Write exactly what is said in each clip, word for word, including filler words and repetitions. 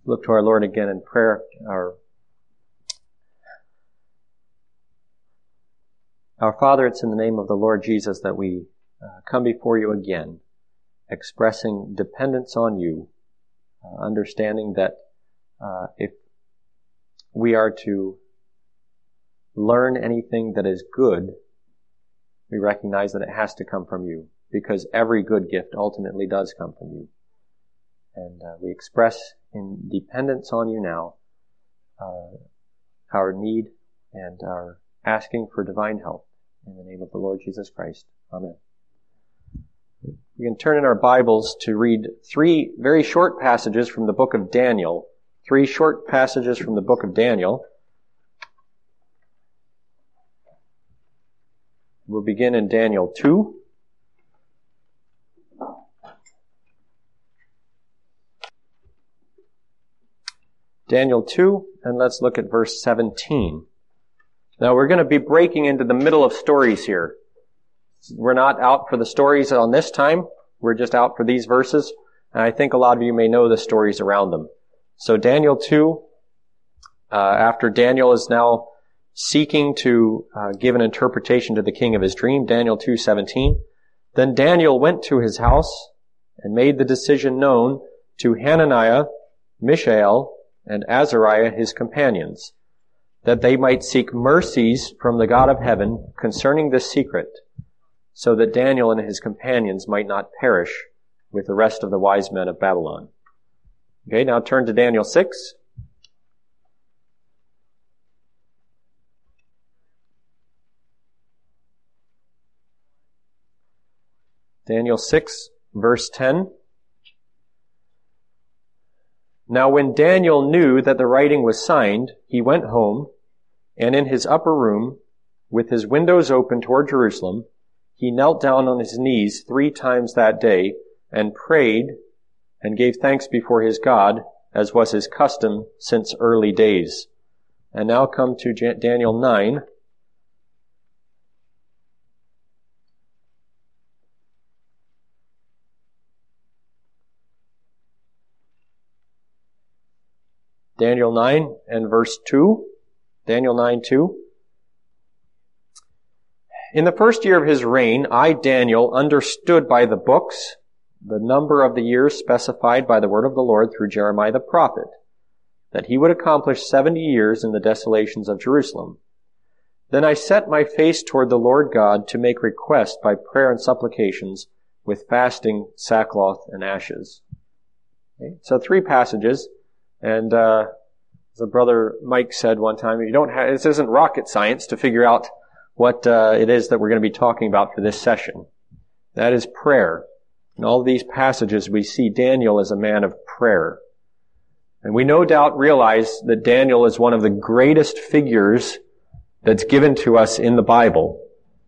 look to our Lord again in prayer. Our, our Father, it's in the name of the Lord Jesus that we uh, come before you again, expressing dependence on you, uh, understanding that uh, if we are to learn anything that is good, we recognize that it has to come from you, because every good gift ultimately does come from you. And uh, we express in dependence on you now uh, our need and our asking for divine help. In the name of the Lord Jesus Christ. Amen. We can turn in our Bibles to read three very short passages from the book of Daniel. Three short passages from the book of Daniel. We'll begin in Daniel two. Daniel two, and let's look at verse seventeen. Now we're going to be breaking into the middle of stories here. We're not out for the stories on this time. We're just out for these verses. And I think a lot of you may know the stories around them. So Daniel two, uh, after Daniel is now seeking to uh, give an interpretation to the king of his dream, Daniel two seventeen. Then Daniel went to his house and made the decision known to Hananiah, Mishael, and Azariah his companions, that they might seek mercies from the God of heaven concerning this secret, so that Daniel and his companions might not perish with the rest of the wise men of Babylon. Okay, now turn to Daniel six. Daniel six, verse ten. Now when Daniel knew that the writing was signed, he went home, and in his upper room, with his windows open toward Jerusalem, he knelt down on his knees three times that day, and prayed, and gave thanks before his God, as was his custom since early days. And now come to Daniel nine. Daniel nine and verse two. Daniel nine two. In the first year of his reign, I, Daniel, understood by the books the number of the years specified by the word of the Lord through Jeremiah the prophet, that he would accomplish seventy years in the desolations of Jerusalem. Then I set my face toward the Lord God to make request by prayer and supplications with fasting, sackcloth, and ashes. Okay? So three passages. And uh as a brother Mike said one time, you don't have, this isn't rocket science to figure out what uh it is that we're going to be talking about for this session. That is prayer. In all of these passages, we see Daniel as a man of prayer. And we no doubt realize that Daniel is one of the greatest figures that's given to us in the Bible.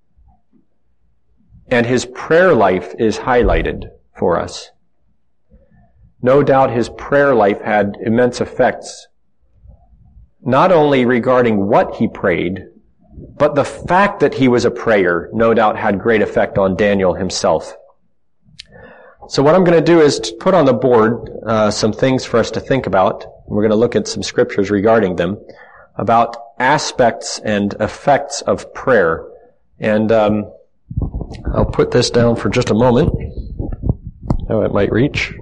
And his prayer life is highlighted for us. No doubt his prayer life had immense effects, not only regarding what he prayed, but the fact that he was a prayer no doubt had great effect on Daniel himself. So what I'm going to do is to put on the board uh, some things for us to think about. We're going to look at some scriptures regarding them, about aspects and effects of prayer. And um, I'll put this down for just a moment. Oh, it might reach.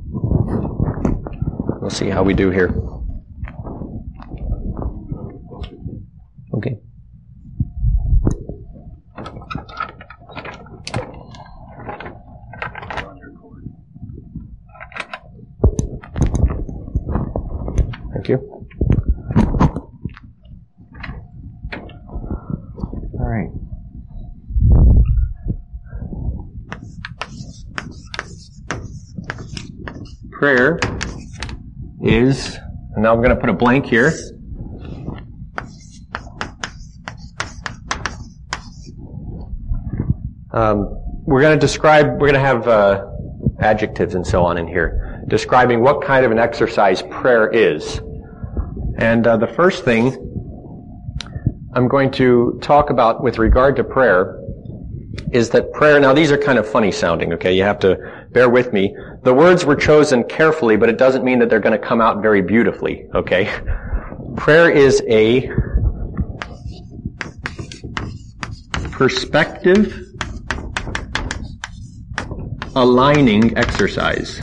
We'll see how we do here. Okay. Thank you. All right. Prayer is, and now I'm going to put a blank here. Um, we're going to describe, we're going to have uh, adjectives and so on in here, describing what kind of an exercise prayer is. And uh, the first thing I'm going to talk about with regard to prayer is that prayer, now these are kind of funny sounding, okay? You have to bear with me. The words were chosen carefully, but it doesn't mean that they're going to come out very beautifully, okay? Prayer is a perspective aligning exercise.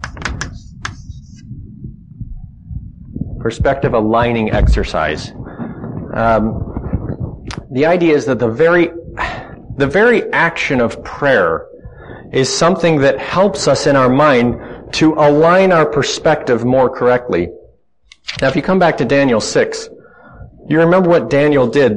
Perspective aligning exercise. Um, the idea is that the very, the very action of prayer is something that helps us in our mind to align our perspective more correctly. Now, if you come back to Daniel six, you remember what Daniel did.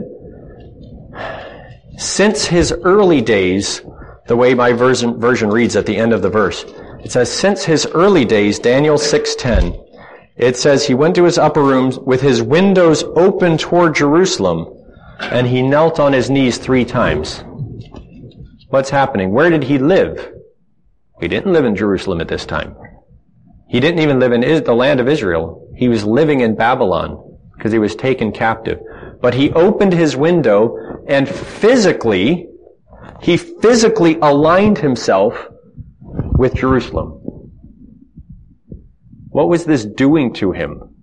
Since his early days, the way my version, version reads at the end of the verse, it says, since his early days, Daniel six ten, it says he went to his upper rooms with his windows open toward Jerusalem, and he knelt on his knees three times. What's happening? Where did he live? He didn't live in Jerusalem at this time. He didn't even live in the land of Israel. He was living in Babylon because he was taken captive. But he opened his window and physically, he physically aligned himself with Jerusalem. What was this doing to him?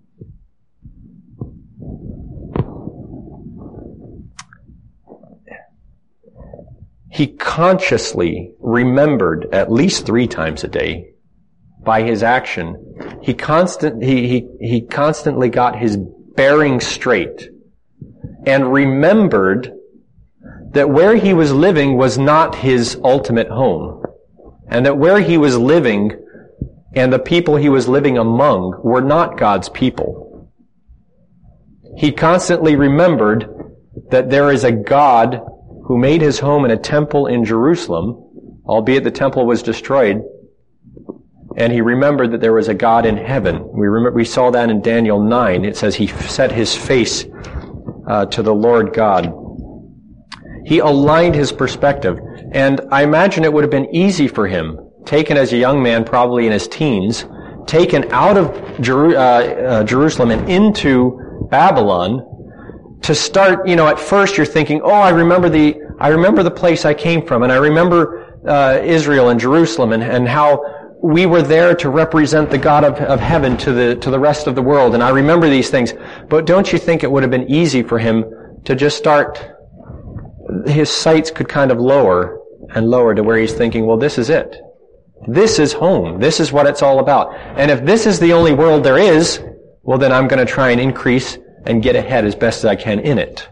He consciously remembered at least three times a day by his action. He constant, he, he, he constantly got his bearing straight and remembered that where he was living was not his ultimate home, and that where he was living and the people he was living among were not God's people. He constantly remembered that there is a God who made his home in a temple in Jerusalem, albeit the temple was destroyed, and he remembered that there was a God in heaven. We remember, we saw that in Daniel nine. It says he set his face uh, to the Lord God. He aligned his perspective, and I imagine it would have been easy for him, taken as a young man, probably in his teens, taken out of Jeru- uh, uh, Jerusalem and into Babylon, to start, you know, at first you're thinking, oh, I remember the, I remember the place I came from, and I remember uh, Israel and Jerusalem, and, and how we were there to represent the God of, of heaven to the, to the rest of the world, and I remember these things. But don't you think it would have been easy for him to just start, his sights could kind of lower and lower to where he's thinking, well, this is it. This is home. This is what it's all about. And if this is the only world there is, well, then I'm going to try and increase and get ahead as best as I can in it.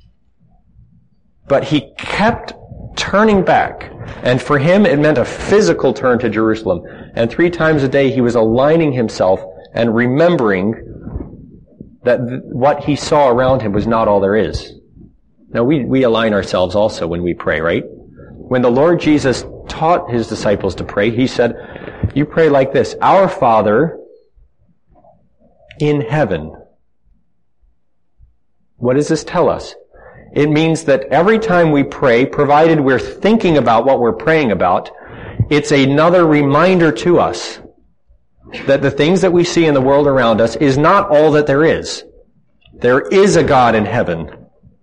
But he kept turning back. And for him, it meant a physical turn to Jerusalem. And three times a day, he was aligning himself and remembering that th- what he saw around him was not all there is. Now, we, we align ourselves also when we pray, right? When the Lord Jesus taught his disciples to pray, he said, you pray like this, Our Father in heaven. What does this tell us? It means that every time we pray, provided we're thinking about what we're praying about, it's another reminder to us that the things that we see in the world around us is not all that there is. There is a God in heaven.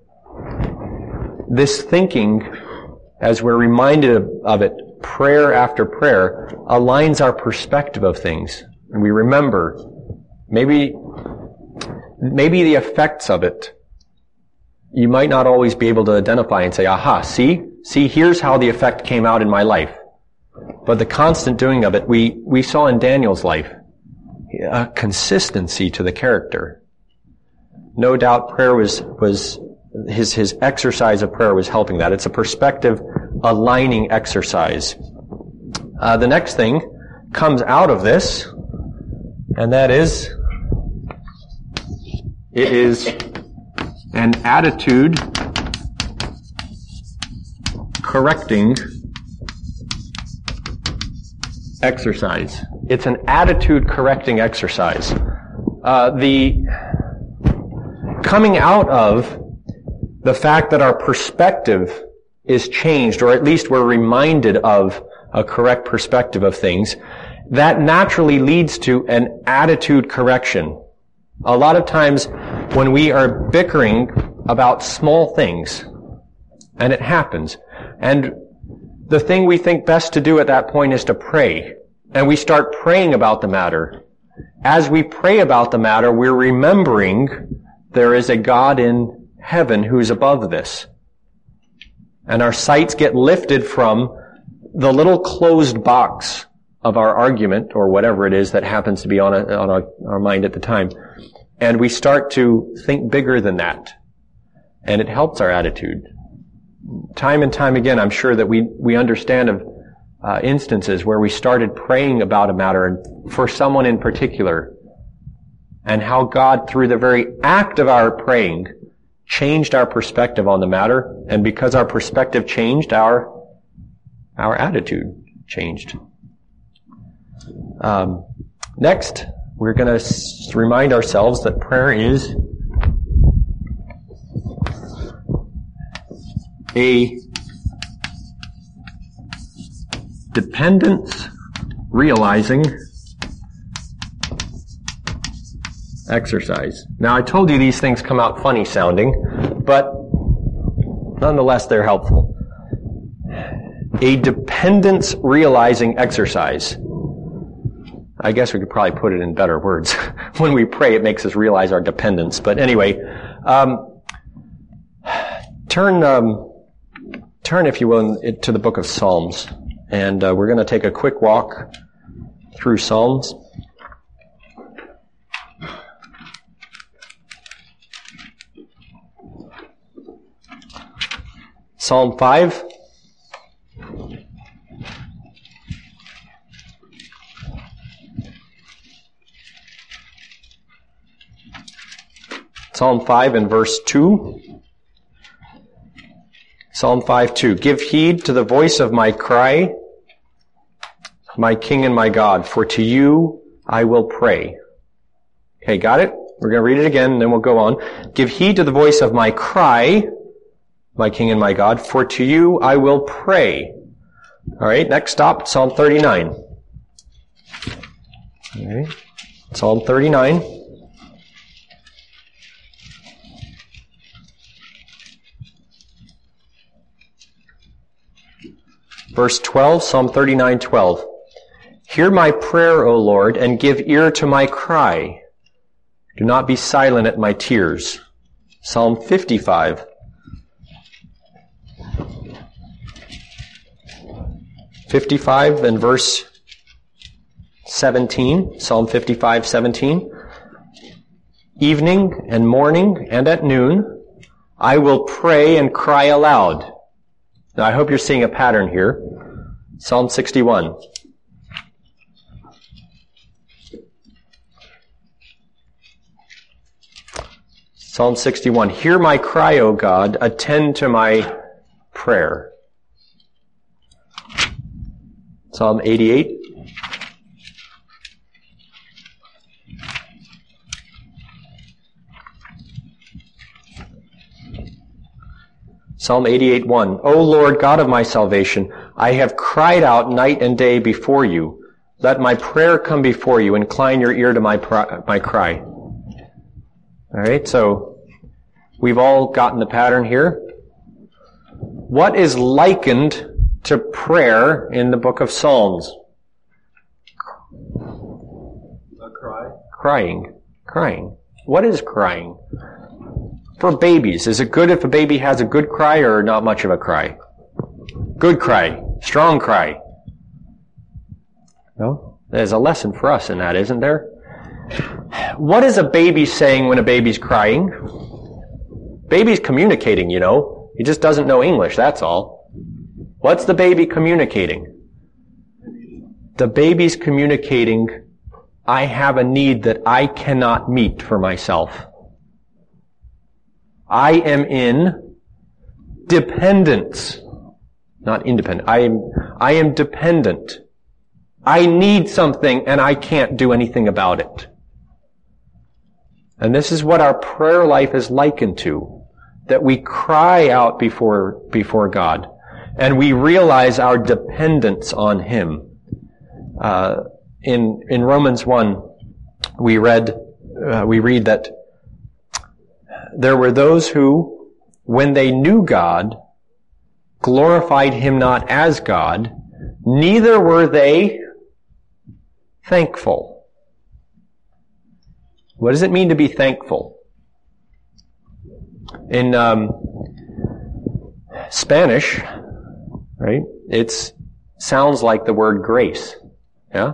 This thinking, as we're reminded of, of it, prayer after prayer, aligns our perspective of things. And we remember maybe, maybe the effects of it. You might not always be able to identify and say, aha, see? See, here's how the effect came out in my life. But the constant doing of it, we, we saw in Daniel's life, a consistency to the character. No doubt prayer was, was, his, his exercise of prayer was helping that. It's a perspective aligning exercise. Uh, the next thing comes out of this, and that is, it is an attitude correcting exercise. It's an attitude correcting exercise. Uh, the coming out of the fact that our perspective is changed, or at least we're reminded of a correct perspective of things, that naturally leads to an attitude correction. A lot of times when we are bickering about small things, and it happens, and the thing we think best to do at that point is to pray. And we start praying about the matter. As we pray about the matter, we're remembering there is a God in heaven who's above this. And our sights get lifted from the little closed box of our argument, or whatever it is that happens to be on, a, on our, our mind at the time. And we start to think bigger than that. And it helps our attitude. Time and time again, I'm sure that we, we understand of uh, instances where we started praying about a matter and for someone in particular, and how God, through the very act of our praying, changed our perspective on the matter, and because our perspective changed, our our attitude changed. Um, next, we're going to s- remind ourselves that prayer is a dependence realizing exercise. Now, I told you these things come out funny sounding, but nonetheless, they're helpful. A dependence realizing exercise. I guess we could probably put it in better words. When we pray, it makes us realize our dependence. But anyway, um, turn, um, turn, if you will, to the book of Psalms. And uh, we're going to take a quick walk through Psalms. Psalm five. Psalm five and verse two. Psalm five two. Give heed to the voice of my cry, my King and my God, for to you I will pray. Okay, got it? We're going to read it again, and then we'll go on. Give heed to the voice of my cry, my King and my God, for to you I will pray. All right, next stop, Psalm thirty-nine. All right, Psalm thirty-nine. Verse twelve, Psalm thirty-nine, twelve. Hear my prayer, O Lord, and give ear to my cry. Do not be silent at my tears. Psalm fifty-five. fifty-five and verse seventeen. Psalm fifty-five, seventeen. Evening and morning and at noon, I will pray and cry aloud. Now, I hope you're seeing a pattern here. Psalm sixty-one. Psalm sixty-one. Hear my cry, O God, attend to my prayer. Psalm eighty-eight. Psalm eighty-eight, one. O Lord, God of my salvation, I have cried out night and day before you. Let my prayer come before you. Incline your ear to my pr- my cry. All right, so we've all gotten the pattern here. What is likened to prayer in the book of Psalms? A cry. Crying. Crying. What is crying? For babies, is it good if a baby has a good cry or not much of a cry? Good cry. Strong cry. No? There's a lesson for us in that, isn't there? What is a baby saying when a baby's crying? Baby's communicating, you know. He just doesn't know English, that's all. What's the baby communicating? The baby's communicating, I have a need that I cannot meet for myself. I am in dependence. Not independent. I am, I am dependent. I need something and I can't do anything about it. And this is what our prayer life is likened to. That we cry out before, before God. And we realize our dependence on Him. Uh, in, in Romans one, we read, uh, we read that there were those who, when they knew God, glorified him not as God, neither were they thankful. What does it mean to be thankful? In um, Spanish, right, it sounds like the word grace. Yeah?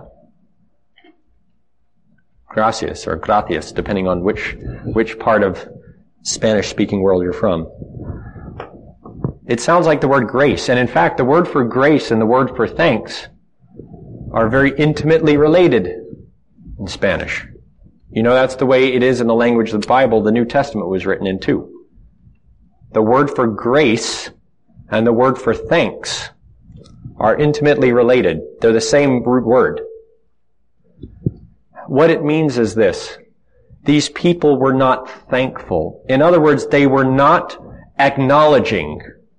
Gracias or gracias, depending on which which part of Spanish-speaking world you're from. It sounds like the word grace. And in fact, the word for grace and the word for thanks are very intimately related in Spanish. You know, that's the way it is in the language of the Bible the New Testament was written in too. The word for grace and the word for thanks are intimately related. They're the same root word. What it means is this. These people were not thankful. In other words, they were not acknowledging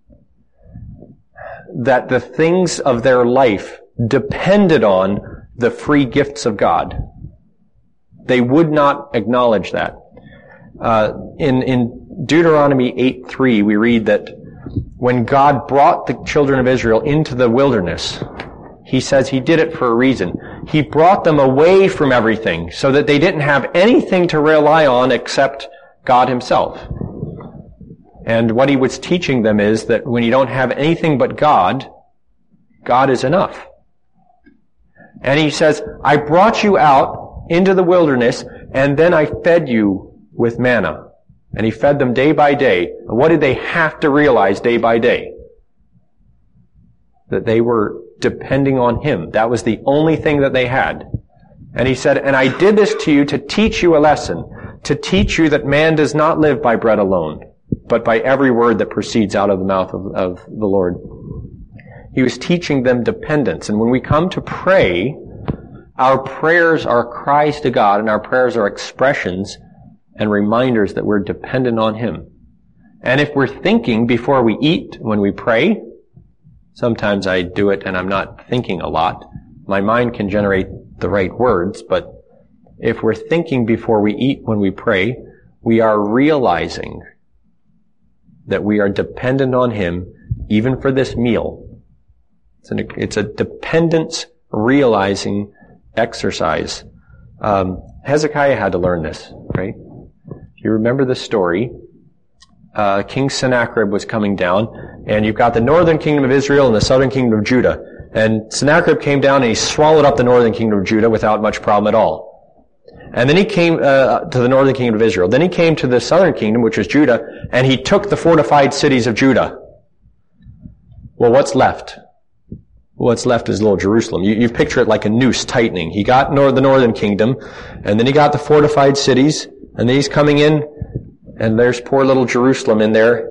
that the things of their life depended on the free gifts of God. They would not acknowledge that. Uh, in, in Deuteronomy eight three, we read that when God brought the children of Israel into the wilderness, he says he did it for a reason. He brought them away from everything so that they didn't have anything to rely on except God himself. And what he was teaching them is that when you don't have anything but God, God is enough. And he says, I brought you out into the wilderness, and then I fed you with manna. And he fed them day by day. And what did they have to realize day by day? That they were depending on him. That was the only thing that they had. And he said, and I did this to you to teach you a lesson, to teach you that man does not live by bread alone, but by every word that proceeds out of the mouth of, of the Lord. He was teaching them dependence. And when we come to pray, our prayers are cries to God, and our prayers are expressions and reminders that we're dependent on him. And if we're thinking before we eat, when we pray, sometimes I do it and I'm not thinking a lot. My mind can generate the right words, but if we're thinking before we eat when we pray, we are realizing that we are dependent on him even for this meal. It's, an, it's a dependence realizing exercise. Um, Hezekiah had to learn this, right? If you remember the story, uh, King Sennacherib was coming down, and you've got the northern kingdom of Israel and the southern kingdom of Judah. And Sennacherib came down and he swallowed up the northern kingdom of Judah without much problem at all. And then he came uh, to the northern kingdom of Israel. Then he came to the southern kingdom, which was Judah, and he took the fortified cities of Judah. Well, what's left? What's left is little Jerusalem. You, you picture it like a noose tightening. He got nor- the northern kingdom, and then he got the fortified cities, and then he's coming in, and there's poor little Jerusalem in there.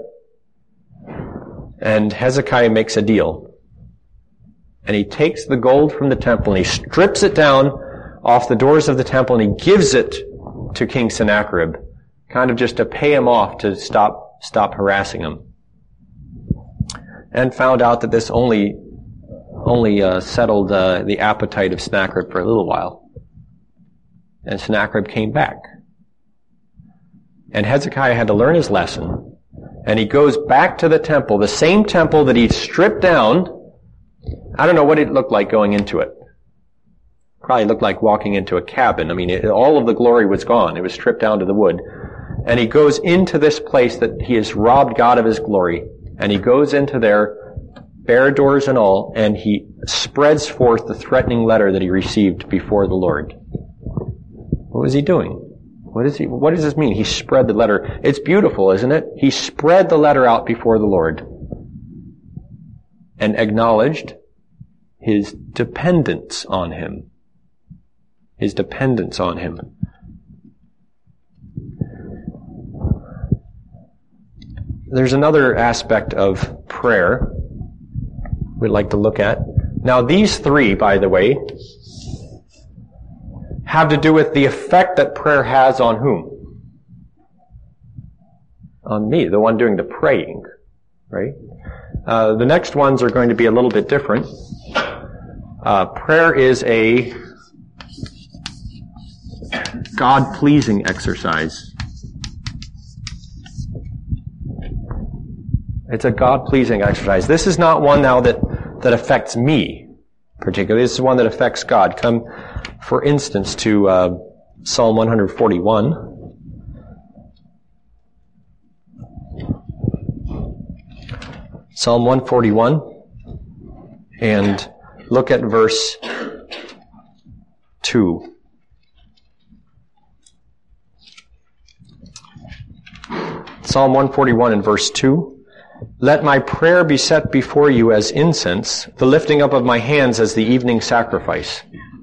And Hezekiah makes a deal. And he takes the gold from the temple, and he strips it down off the doors of the temple, and he gives it to King Sennacherib, kind of just to pay him off to stop stop harassing him. And found out that this only only uh, settled uh, the appetite of Sennacherib for a little while. And Sennacherib came back. And Hezekiah had to learn his lesson, and he goes back to the temple, the same temple that he stripped down. I don't know what it looked like going into it. Probably looked like walking into a cabin. I mean, it, all of the glory was gone. It was stripped down to the wood. And he goes into this place that he has robbed God of his glory. And he goes into there, bare doors and all, and he spreads forth the threatening letter that he received before the Lord. What was he doing? What is he, what does this mean? He spread the letter. It's beautiful, isn't it? He spread the letter out before the Lord and acknowledged his dependence on him. His dependence on him. There's another aspect of prayer we'd like to look at. Now, these three, by the way, have to do with the effect that prayer has on whom? On me, the one doing the praying, right? Uh, the next ones are going to be a little bit different. Uh, prayer is a God-pleasing exercise. It's a God-pleasing exercise. This is not one now that, that affects me particularly. This is one that affects God. Come, for instance, to uh, Psalm one forty-one. Psalm one forty-one, and look at verse two. Psalm one forty-one and verse two. Let my prayer be set before you as incense, the lifting up of my hands as the evening sacrifice.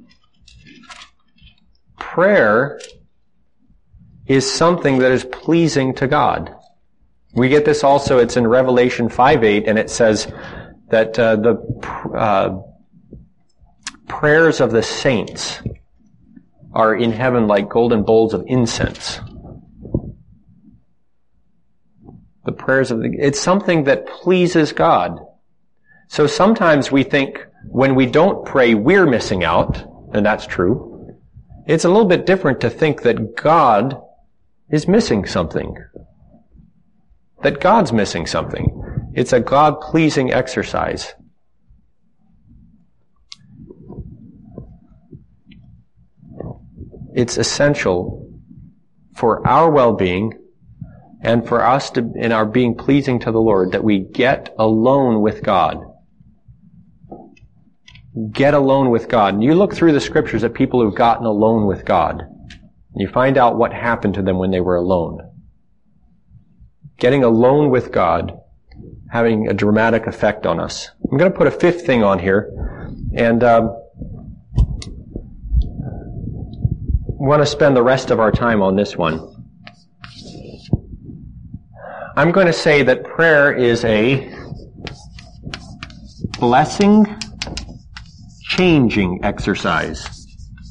Prayer is something that is pleasing to God. We get this also, it's in Revelation five eight, and it says that uh, the uh, prayers of the saints are in heaven like golden bowls of incense. The prayers of the, it's something that pleases God. So sometimes we think when we don't pray, we're missing out, and that's true. It's a little bit different to think that God is missing something. That God's missing something. It's a God-pleasing exercise. It's essential for our well-being and for us to, in our being pleasing to the Lord, that we get alone with God. Get alone with God. And you look through the scriptures at people who've gotten alone with God. And you find out what happened to them when they were alone. Getting alone with God, having a dramatic effect on us. I'm going to put a fifth thing on here, and um, want to spend the rest of our time on this one. I'm going to say that prayer is a blessing-changing exercise.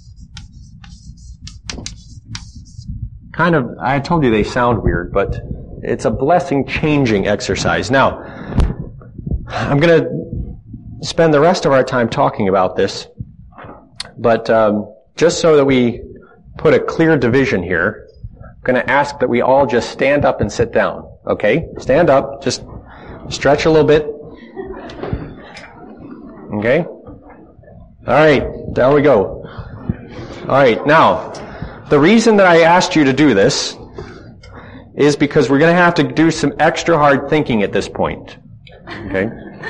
Kind of, I told you they sound weird, but it's a blessing-changing exercise. Now, I'm going to spend the rest of our time talking about this, but um, just so that we put a clear division here, I'm going to ask that we all just stand up and sit down. Okay? Stand up. Just stretch a little bit. Okay? All right. There we go. All right. Now, the reason that I asked you to do this is because we're going to have to do some extra hard thinking at this point. Okay?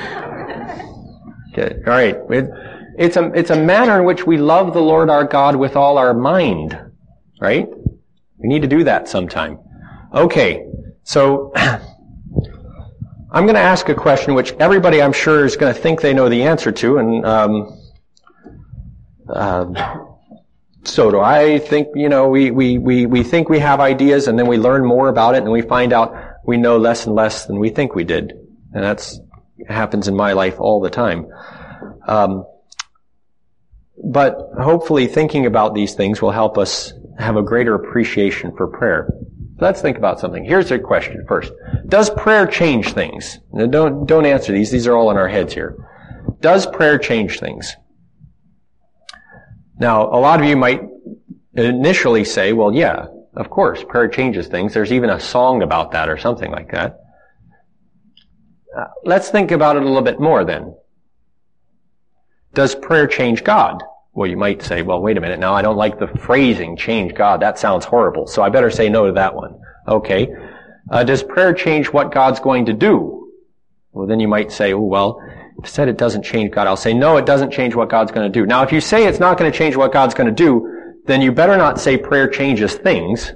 Okay. All right. It, it's a, it's a manner in which we love the Lord our God with all our mind. Right? We need to do that sometime. Okay. So, I'm going to ask a question which everybody I'm sure is going to think they know the answer to, and um, uh, so do I. Think, you know, we, we, we, we think we have ideas, and then we learn more about it, and we find out we know less and less than we think we did. And that's happens in my life all the time. Um, but hopefully thinking about these things will help us have a greater appreciation for prayer. Let's think about something. Here's a question first. Does prayer change things? Now don't, don't answer these. These are all in our heads here. Does prayer change things? Now, a lot of you might initially say, well, yeah, of course, prayer changes things. There's even a song about that or something like that. Uh, let's think about it a little bit more then. Does prayer change God? Well, you might say, well, wait a minute. Now, I don't like the phrasing, change God. That sounds horrible. So I better say no to that one. Okay. Uh, does prayer change what God's going to do? Well, then you might say, oh, well, it said it doesn't change God. I'll say, no, it doesn't change what God's going to do. Now, if you say it's not going to change what God's going to do, then you better not say prayer changes things.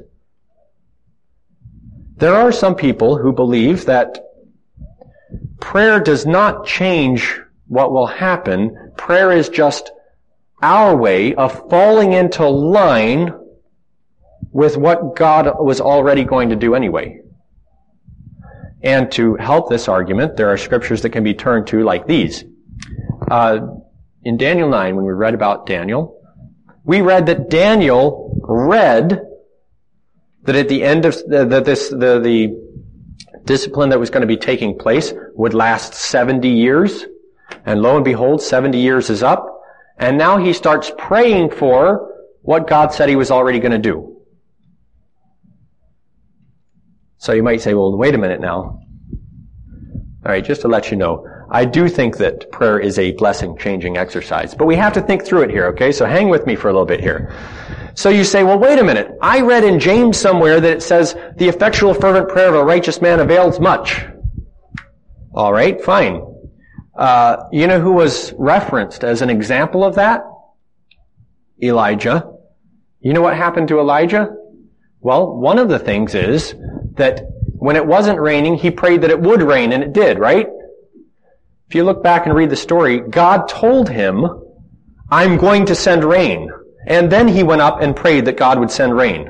There are some people who believe that prayer does not change what will happen. Prayer is just our way of falling into line with what God was already going to do anyway. And to help this argument, there are scriptures that can be turned to like these. Uh, in Daniel nine, when we read about Daniel, we read that Daniel read that at the end of the, that this the, the discipline that was going to be taking place would last seventy years. And lo and behold, seventy years is up. And now he starts praying for what God said he was already going to do. So you might say, well, wait a minute now. All right, just to let you know, I do think that prayer is a blessing-changing exercise. But we have to think through it here, okay? So hang with me for a little bit here. So you say, well, wait a minute. I read in James somewhere that it says, the effectual fervent prayer of a righteous man avails much. All right, fine. Uh, you know who was referenced as an example of that? Elijah. You know what happened to Elijah? Well, one of the things is that when it wasn't raining, he prayed that it would rain, and it did, right? If you look back and read the story, God told him, I'm going to send rain. And then he went up and prayed that God would send rain.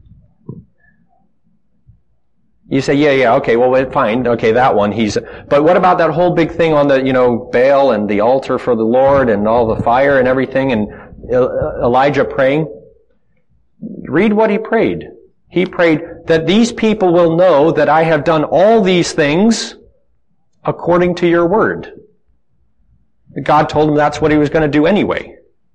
You say, yeah, yeah, okay, well, fine, okay, that one, he's, but what about that whole big thing on the, you know, Baal and the altar for the Lord and all the fire and everything and Elijah praying? Read what he prayed. He prayed that these people will know that I have done all these things according to your word. God told him that's what he was going to do anyway.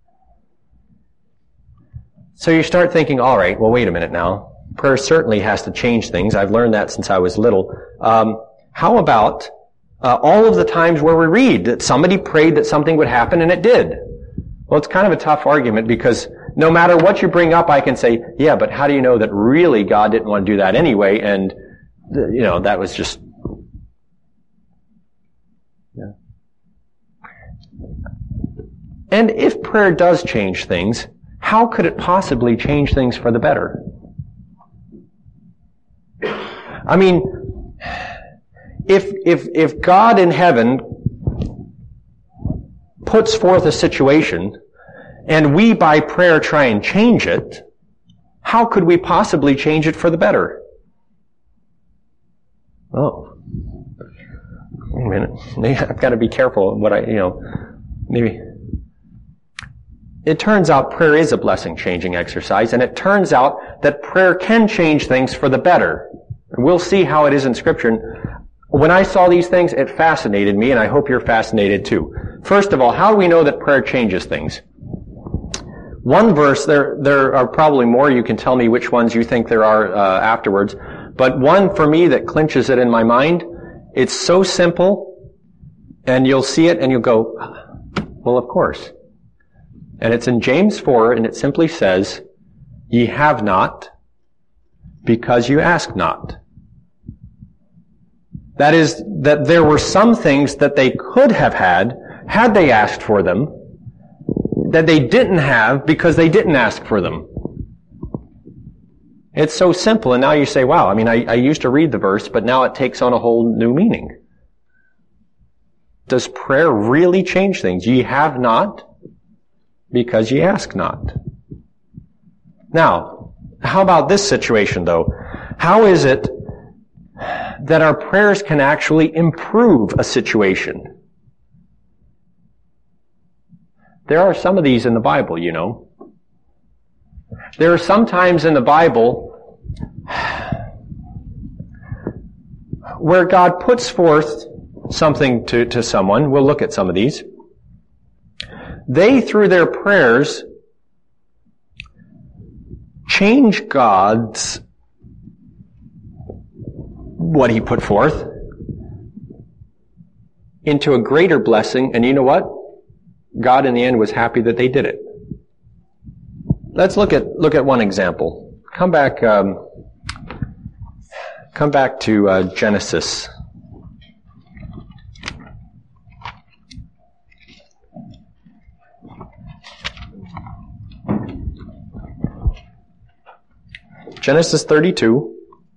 So you start thinking, all right, well, wait a minute now. Prayer certainly has to change things. I've learned that since I was little. Um, how about uh, all of the times where we read that somebody prayed that something would happen and it did? Well, it's kind of a tough argument because no matter what you bring up, I can say, yeah, but how do you know that really God didn't want to do that anyway? And, you know, that was just... Yeah. And if prayer does change things, how could it possibly change things for the better? I mean, if, if, if God in heaven puts forth a situation and we by prayer try and change it, how could we possibly change it for the better? Oh. Wait a minute. Maybe I've got to be careful what I, you know, maybe. It turns out prayer is a blessing-changing exercise, and it turns out that prayer can change things for the better. And we'll see how it is in Scripture. When I saw these things, it fascinated me, and I hope you're fascinated too. First of all, how do we know that prayer changes things? One verse, there there are probably more. You can tell me which ones you think there are uh, afterwards. But one for me that clinches it in my mind, it's so simple, and you'll see it and you'll go, well, of course. And it's in James four, and it simply says, ye have not, because you ask not. That is, that there were some things that they could have had, had they asked for them, that they didn't have because they didn't ask for them. It's so simple, and now you say, wow, I mean, I, I used to read the verse, but now it takes on a whole new meaning. Does prayer really change things? Ye have not, because ye ask not. Now, how about this situation, though? How is it that our prayers can actually improve a situation? There are some of these in the Bible, you know. There are some times in the Bible where God puts forth something to, to someone. We'll look at some of these. They, through their prayers, change God's, what He put forth, into a greater blessing. And you know what? God in the end was happy that they did it. Let's look at look at one example. Come back. Um, come back to uh, Genesis. Genesis thirty-two.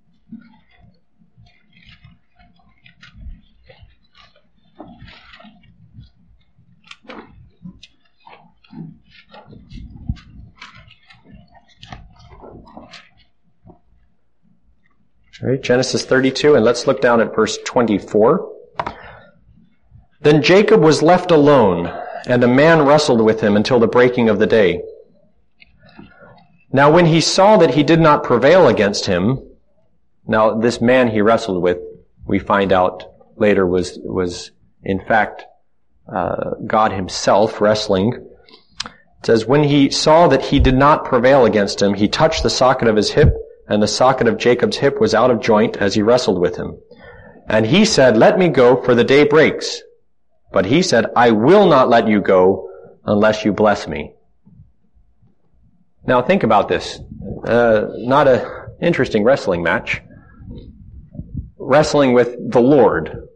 All right, Genesis thirty-two, and let's look down at verse twenty-four. Then Jacob was left alone, and a man wrestled with him until the breaking of the day. Now when he saw that he did not prevail against him, now this man he wrestled with, we find out later was, was in fact, uh, God himself wrestling. It says, when he saw that he did not prevail against him, he touched the socket of his hip, and the socket of Jacob's hip was out of joint as he wrestled with him. And he said, let me go, for the day breaks. But he said, I will not let you go unless you bless me. Now think about this. Uh, not a interesting wrestling match. Wrestling with the Lord.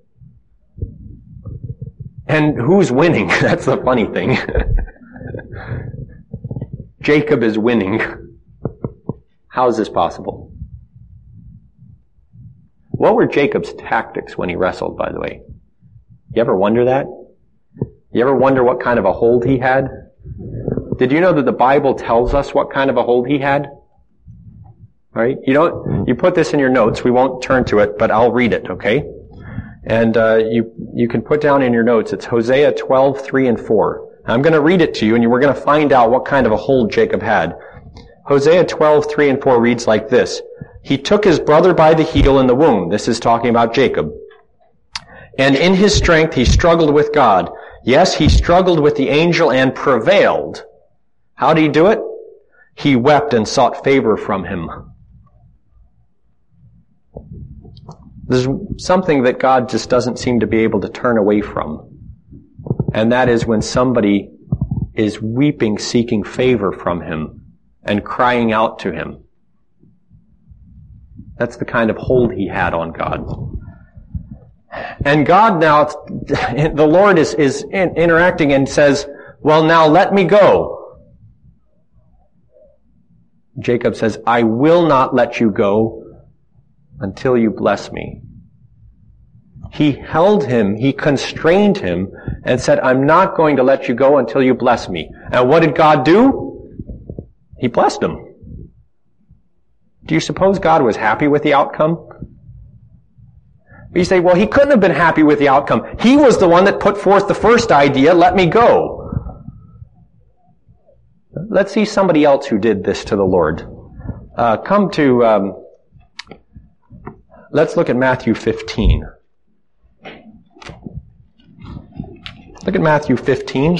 And who's winning? That's the funny thing. Jacob is winning. How is this possible? What were Jacob's tactics when he wrestled, by the way? You ever wonder that? You ever wonder what kind of a hold he had? Did you know that the Bible tells us what kind of a hold he had? Right? You don't, you put this in your notes. We won't turn to it, but I'll read it, okay? And, uh, you, you can put down in your notes, it's Hosea twelve, three and four. I'm going to read it to you and we're going to find out what kind of a hold Jacob had. Hosea twelve, three and four reads like this. He took his brother by the heel in the womb. This is talking about Jacob. And in his strength he struggled with God. Yes, he struggled with the angel and prevailed. How did he do it? He wept and sought favor from him. There's something that God just doesn't seem to be able to turn away from. And that is when somebody is weeping, seeking favor from him and crying out to him. That's the kind of hold he had on God. And God now, the Lord is, is interacting and says, well, now let me go. Jacob says, I will not let you go until you bless me. He held him, he constrained him, and said, I'm not going to let you go until you bless me. And what did God do? He blessed him. Do you suppose God was happy with the outcome? You say, well, he couldn't have been happy with the outcome. He was the one that put forth the first idea, let me go. Let's see somebody else who did this to the Lord. Uh, come to, um, let's look at Matthew fifteen. Look at Matthew fifteen.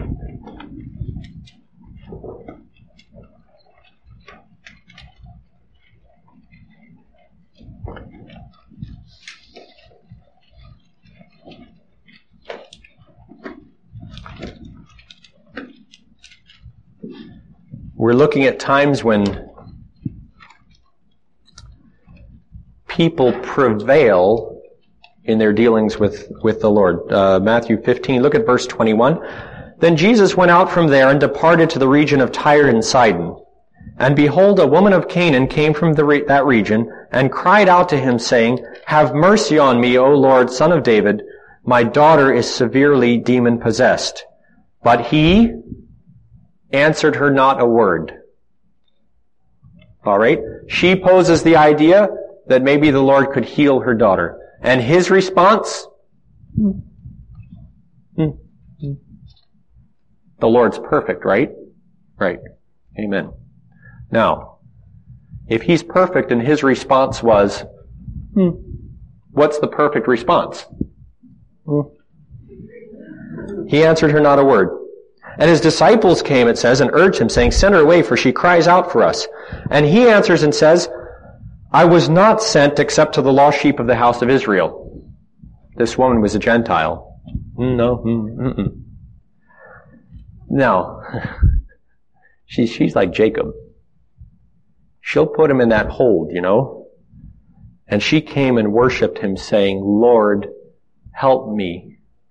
We're looking at times when people prevail in their dealings with, with the Lord. Uh, Matthew fifteen, look at verse twenty-one. Then Jesus went out from there and departed to the region of Tyre and Sidon. And behold, a woman of Canaan came from the re- that region and cried out to him, saying, Have mercy on me, O Lord, Son of David. My daughter is severely demon-possessed. But he answered her not a word. All right? She poses the idea that maybe the Lord could heal her daughter. And his response? Hmm. Hmm. The Lord's perfect, right? Right. Amen. Now, if he's perfect and his response was, hmm, what's the perfect response? Hmm. He answered her not a word. And his disciples came, it says, and urged him, saying, Send her away, for she cries out for us. And he answers and says, I was not sent except to the lost sheep of the house of Israel. This woman was a Gentile. No. Mm-mm. No. she's, she's like Jacob. She'll put him in that hold, you know. And she came and worshipped him, saying, Lord, help me.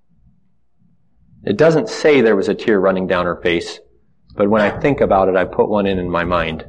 It doesn't say there was a tear running down her face, but when I think about it, I put one in in my mind.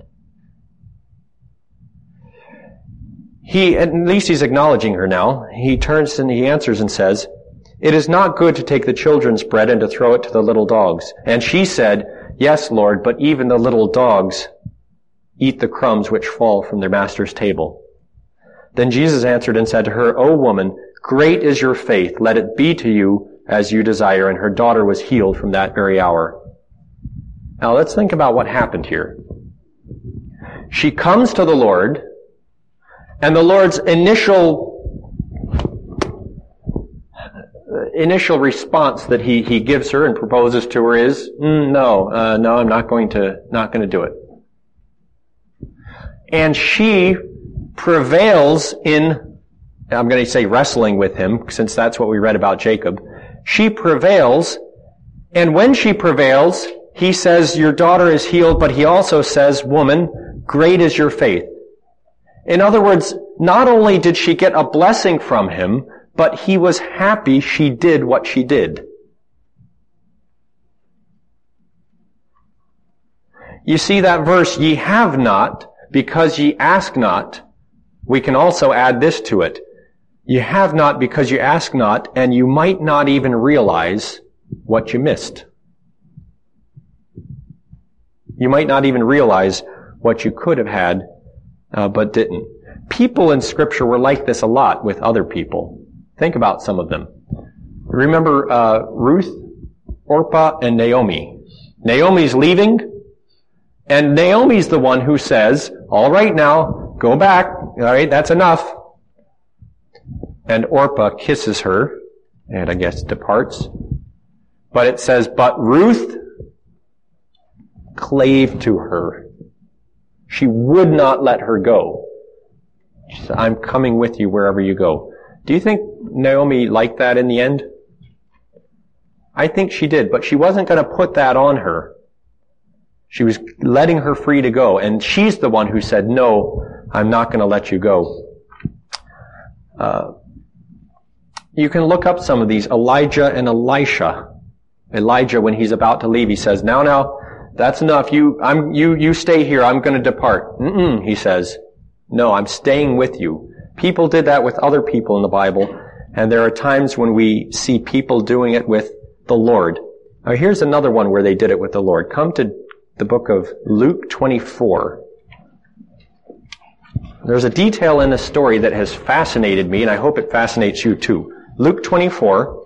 He, at least he's acknowledging her now. He turns and he answers and says, It is not good to take the children's bread and to throw it to the little dogs. And she said, Yes, Lord, but even the little dogs eat the crumbs which fall from their master's table. Then Jesus answered and said to her, O woman, great is your faith. Let it be to you as you desire. And her daughter was healed from that very hour. Now let's think about what happened here. She comes to the Lord, and the Lord's initial initial response that he, he gives her and proposes to her is, mm, no, uh, no, I'm not going to, not going to do it. And she prevails in I'm going to say wrestling with him, since that's what we read about Jacob. She prevails, and when she prevails, he says, your daughter is healed, but he also says, woman, great is your faith. In other words, not only did she get a blessing from him, but he was happy she did what she did. You see that verse, ye have not, because ye ask not. We can also add this to it. You have not because you ask not, and you might not even realize what you missed. You might not even realize what you could have had, uh, but didn't. People in Scripture were like this a lot with other people. Think about some of them. Remember uh, Ruth, Orpah, and Naomi. Naomi's leaving, and Naomi's the one who says, all right now, go back. All right, that's enough. And Orpah kisses her, and I guess departs. But it says, but Ruth clave to her. She would not let her go. She said, I'm coming with you wherever you go. Do you think Naomi liked that in the end? I think she did, but she wasn't going to put that on her. She was letting her free to go, and she's the one who said, no, I'm not going to let you go. Uh, you can look up some of these. Elijah and Elisha. Elijah, when he's about to leave, he says, now, now, that's enough. You, I'm, you, you stay here. I'm going to depart. Mm-mm, he says. No, I'm staying with you. People did that with other people in the Bible, and there are times when we see people doing it with the Lord. Now, here's another one where they did it with the Lord. Come to the book of Luke twenty-four. There's a detail in this story that has fascinated me, and I hope it fascinates you too. Luke twenty-four.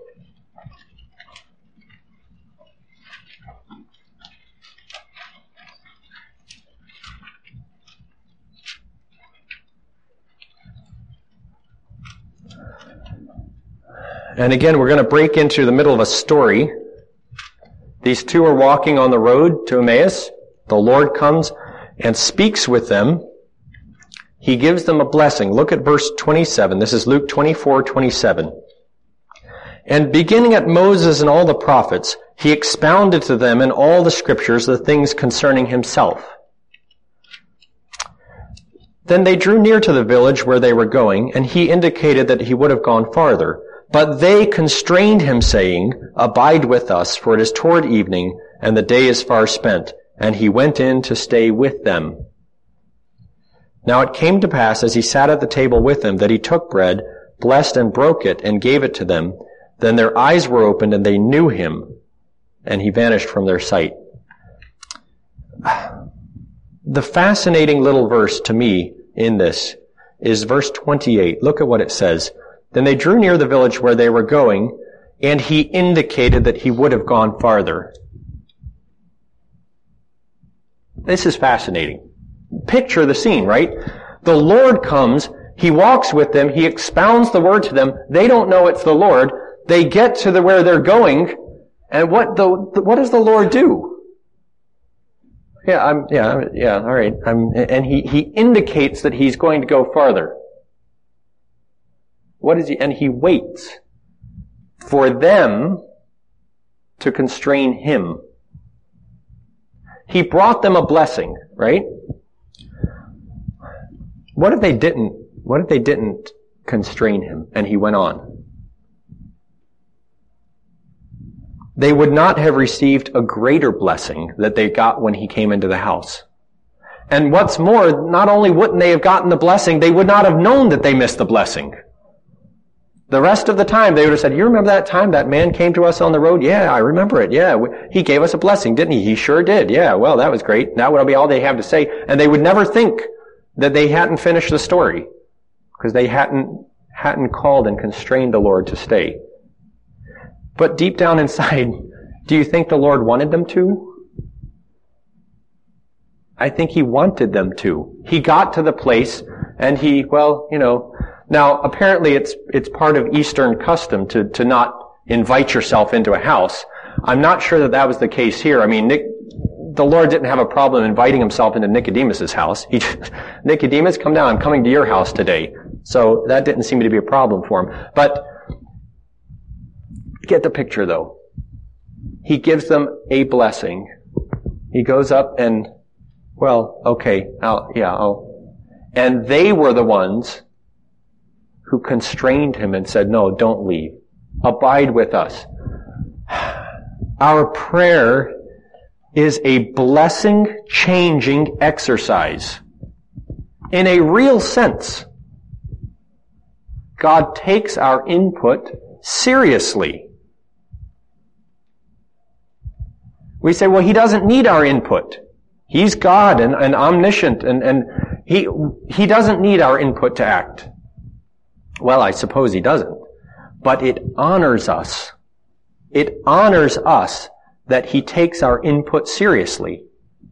And again, we're going to break into the middle of a story. These two are walking on the road to Emmaus. The Lord comes and speaks with them. He gives them a blessing. Look at verse twenty-seven. This is Luke twenty-four twenty-seven. And beginning at Moses and all the prophets, he expounded to them in all the scriptures the things concerning himself. Then they drew near to the village where they were going, and he indicated that he would have gone farther. But they constrained him, saying, abide with us, for it is toward evening, and the day is far spent. And he went in to stay with them. Now it came to pass, as he sat at the table with them, that he took bread, blessed and broke it, and gave it to them. Then their eyes were opened, and they knew him, and he vanished from their sight. The fascinating little verse to me in this is verse twenty-eight. Look at what it says. Then they drew near the village where they were going, and he indicated that he would have gone farther. This is fascinating. Picture the scene, right? The Lord comes, he walks with them, he expounds the word to them. They don't know it's the Lord. They get to the where they're going, and what the what does the Lord do? Yeah, I'm yeah, yeah, all right. I'm and he he indicates that he's going to go farther. What is he? And he waits for them to constrain him. He brought them a blessing, right? What if they didn't, what if they didn't constrain him and he went on? They would not have received a greater blessing that they got when he came into the house. And what's more, not only wouldn't they have gotten the blessing, they would not have known that they missed the blessing. The rest of the time, they would have said, you remember that time that man came to us on the road? Yeah, I remember it. Yeah, he gave us a blessing, didn't he? He sure did. Yeah, well, that was great. That would be all they have to say. And they would never think that they hadn't finished the story because they hadn't, hadn't called and constrained the Lord to stay. But deep down inside, do you think the Lord wanted them to? I think he wanted them to. He got to the place and he, well, you know, now, apparently it's, it's part of Eastern custom to, to not invite yourself into a house. I'm not sure that that was the case here. I mean, Nick, the Lord didn't have a problem inviting himself into Nicodemus's house. He, Nicodemus, come down. I'm coming to your house today. So that didn't seem to be a problem for him. But get the picture though. He gives them a blessing. He goes up and, well, okay, I'll, yeah, I'll, and they were the ones who constrained him and said, no, don't leave. Abide with us. Our prayer is a blessing-changing exercise. In a real sense, God takes our input seriously. We say, well, He doesn't need our input. He's God and, and omniscient, and, and He, He doesn't need our input to act. Well, I suppose He doesn't. But it honors us. It honors us that He takes our input seriously.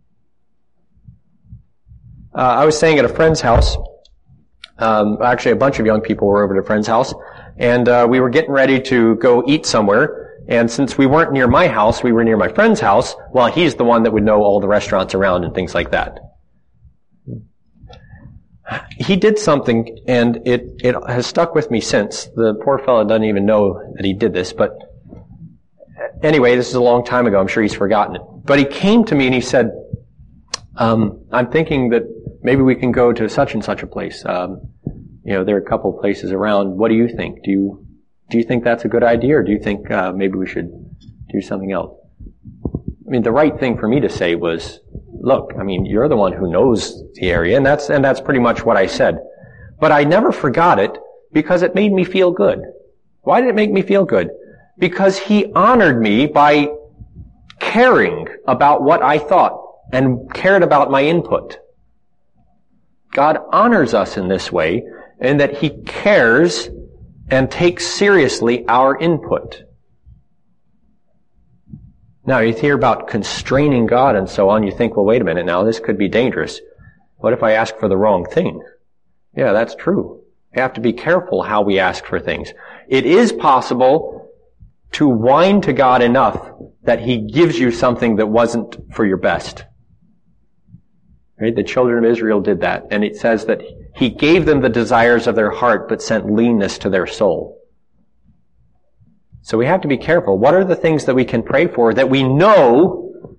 Uh, I was staying at a friend's house. Um, actually, a bunch of young people were over at a friend's house, and uh, we were getting ready to go eat somewhere. And since we weren't near my house, we were near my friend's house. Well, he's the one that would know all the restaurants around and things like that. He did something, and it, it has stuck with me since. The poor fellow doesn't even know that he did this, but anyway, this is a long time ago. I'm sure he's forgotten it. But he came to me and he said, um, I'm thinking that maybe we can go to such and such a place. Um, you know, there are a couple of places around. What do you think? Do you, do you think that's a good idea, or do you think, uh, maybe we should do something else? I mean, the right thing for me to say was, look, I mean, you're the one who knows the area, and that's, and that's pretty much what I said. But I never forgot it because it made me feel good. Why did it make me feel good? Because he honored me by caring about what I thought and cared about my input. God honors us in this way, in that He cares and takes seriously our input. Now, you hear about constraining God and so on, you think, well, wait a minute now, this could be dangerous. What if I ask for the wrong thing? Yeah, that's true. We have to be careful how we ask for things. It is possible to whine to God enough that He gives you something that wasn't for your best. Right? The children of Israel did that, and it says that He gave them the desires of their heart, but sent leanness to their soul. So we have to be careful. What are the things that we can pray for that we know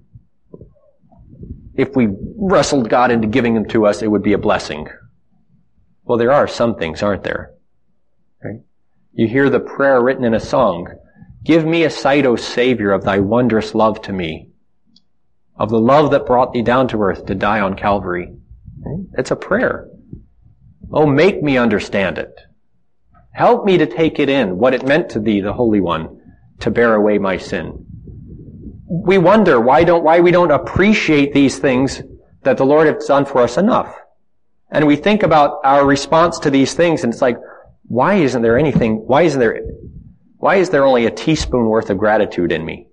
if we wrestled God into giving them to us, it would be a blessing? Well, there are some things, aren't there? Right? You hear the prayer written in a song, give me a sight, O Savior, of thy wondrous love to me, of the love that brought thee down to earth to die on Calvary. Right? It's a prayer. Oh, make me understand it. Help me to take it in, what it meant to thee, the Holy One, to bear away my sin. We wonder why don't, why we don't appreciate these things that the Lord has done for us enough. And we think about our response to these things, and it's like, why isn't there anything, why isn't there, why is there only a teaspoon worth of gratitude in me?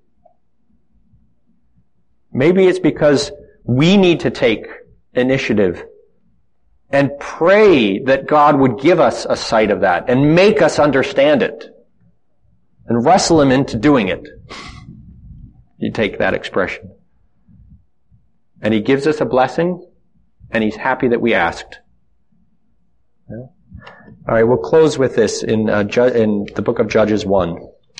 Maybe it's because we need to take initiative and pray that God would give us a sight of that and make us understand it and wrestle Him into doing it. You take that expression. And He gives us a blessing, and He's happy that we asked. Yeah. All right, we'll close with this in, uh, Ju- in the book of Judges one.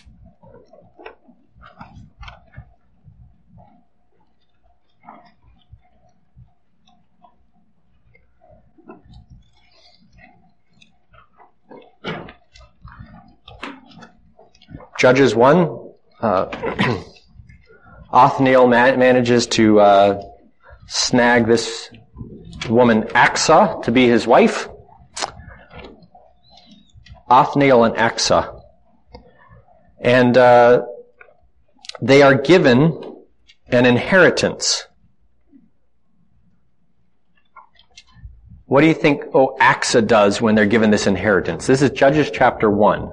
Judges one, uh, Othniel man- manages to uh, snag this woman Aksa to be his wife. Othniel and Aksa. And uh, they are given an inheritance. What do you think oh, Aksa does when they're given this inheritance? This is Judges chapter one.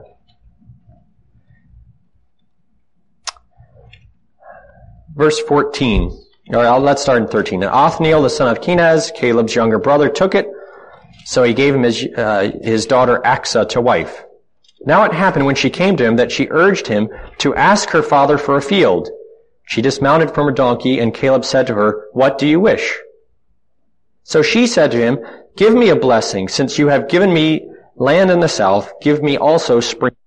Verse fourteen. All right, let's start in thirteen. And Othniel, the son of Kenaz, Caleb's younger brother, took it. So he gave him his, uh, his daughter Aksa to wife. Now it happened when she came to him that she urged him to ask her father for a field. She dismounted from her donkey, and Caleb said to her, what do you wish? So she said to him, give me a blessing, since you have given me land in the south, give me also spring